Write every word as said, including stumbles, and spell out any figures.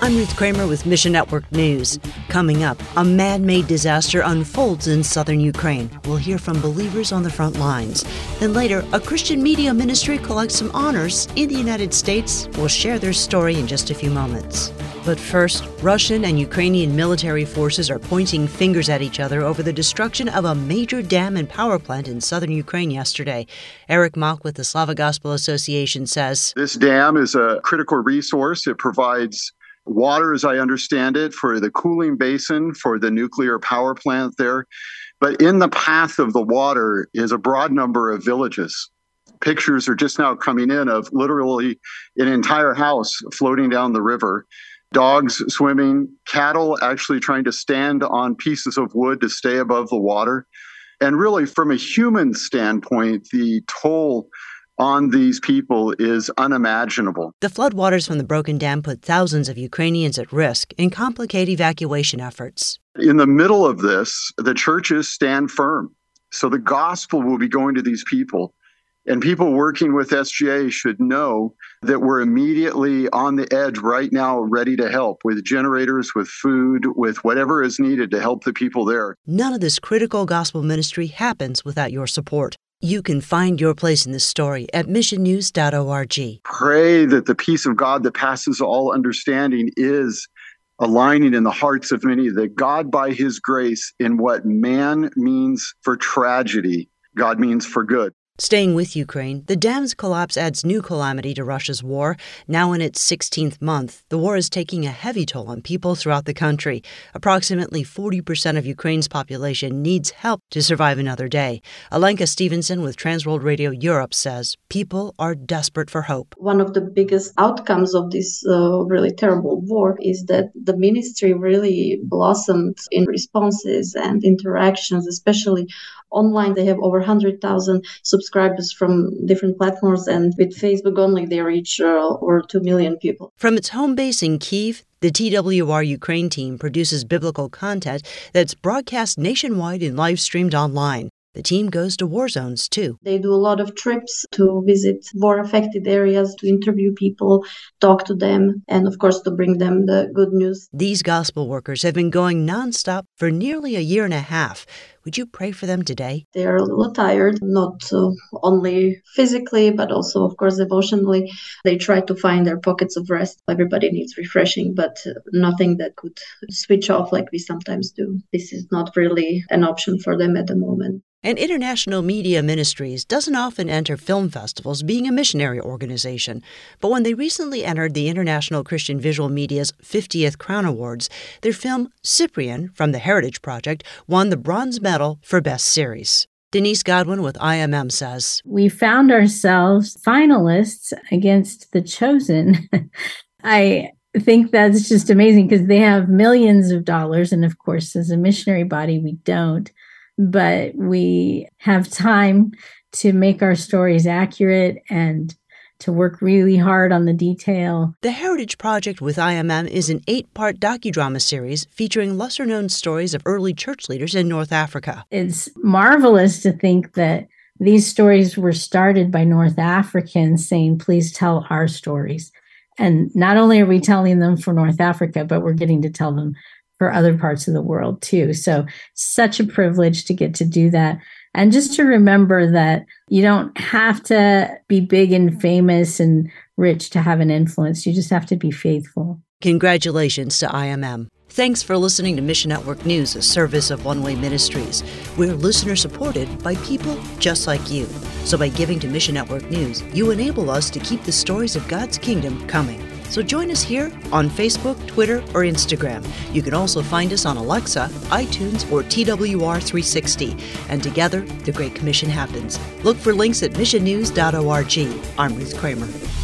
I'm Ruth Kramer with Mission Network News. Coming up, a man-made disaster unfolds in southern Ukraine. We'll hear from believers on the front lines. Then later, a Christian media ministry collects some honors in the United States. We'll share their story in just a few moments. But first, Russian and Ukrainian military forces are pointing fingers at each other over the destruction of a major dam and power plant in southern Ukraine yesterday. Eric Mock with the Slava Gospel Association says, This dam is a critical resource. It provides water, as I understand it, for the cooling basin for the nuclear power plant there. But in the path of the water is a broad number of villages. Pictures are just now coming in of literally an entire house floating down the river. Dogs swimming, cattle actually trying to stand on pieces of wood to stay above the water. And really, from a human standpoint, the toll on these people is unimaginable. The floodwaters from the broken dam put thousands of Ukrainians at risk and complicate evacuation efforts. In the middle of this, the churches stand firm. So the gospel will be going to these people. And people working with S G A should know that we're immediately on the edge right now, ready to help with generators, with food, with whatever is needed to help the people there. None of this critical gospel ministry happens without your support. You can find your place in this story at mission news dot org. Pray that the peace of God that passes all understanding is aligning in the hearts of many, that God, by his grace, in what man means for tragedy, God means for good. Staying with Ukraine, the dam's collapse adds new calamity to Russia's war. Now in its sixteenth month, the war is taking a heavy toll on people throughout the country. Approximately forty percent of Ukraine's population needs help to survive another day. Alenka Stevenson with Transworld Radio Europe says people are desperate for hope. One of the biggest outcomes of this uh, really terrible war is that the ministry really blossomed in responses and interactions, especially online. They have over one hundred thousand subscribers from different platforms, and with Facebook only, they reach uh, over two million people. From its home base in Kyiv, the T W R Ukraine team produces biblical content that's broadcast nationwide and live-streamed online. The team goes to war zones, too. They do a lot of trips to visit war-affected areas, to interview people, talk to them, and, of course, to bring them the good news. These gospel workers have been going nonstop for nearly a year and a half. Would you pray for them today? They are a little tired, not uh, only physically, but also, of course, emotionally. They try to find their pockets of rest. Everybody needs refreshing, but uh, nothing that could switch off like we sometimes do. This is not really an option for them at the moment. And International Media Ministries doesn't often enter film festivals being a missionary organization. But when they recently entered the International Christian Visual Media's fiftieth Crown Awards, their film Cyprian from the Heritage Project won the bronze medal for Best Series. Denise Godwin with I M M says, We found ourselves finalists against The Chosen. I think that's just amazing because they have millions of dollars. And of course, as a missionary body, we don't. But we have time to make our stories accurate and to work really hard on the detail. The Heritage Project with I M M is an eight-part docudrama series featuring lesser-known stories of early church leaders in North Africa. It's marvelous to think that these stories were started by North Africans saying, please tell our stories. And not only are we telling them for North Africa, but we're getting to tell them for other parts of the world too. So such a privilege to get to do that. And just to remember that you don't have to be big and famous and rich to have an influence. You just have to be faithful. Congratulations to I M M. Thanks for listening to Mission Network News, a service of One Way Ministries. We're listener-supported by people just like you. So by giving to Mission Network News, you enable us to keep the stories of God's kingdom coming. So join us here on Facebook, Twitter, or Instagram. You can also find us on Alexa, iTunes, or T W R three sixty. And together, the Great Commission happens. Look for links at mission news dot org. I'm Ruth Kramer.